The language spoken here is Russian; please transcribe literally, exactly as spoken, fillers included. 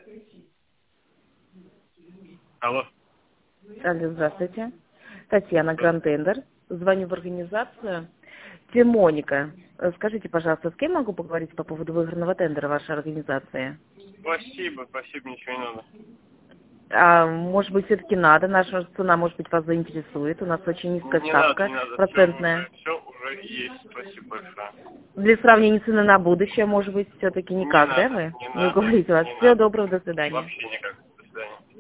Алло. Алло, здравствуйте. Татьяна, Гранд Тендер. Звоню в организацию. Тимоника. Скажите, пожалуйста, с кем могу поговорить по поводу выигранного тендера вашей организации? Спасибо, спасибо, ничего не надо. А может быть, все-таки надо? Наша цена, может быть, вас заинтересует. У нас очень низкая Не ставка, надо, не надо. процентная. Все уже, все уже есть. Спасибо большое. Для сравнения цены на будущее, может быть, все-таки Не никак, да, надо, вы? не Вы надо, говорите, у вас не всего надо. доброго, до свидания. Вообще никак.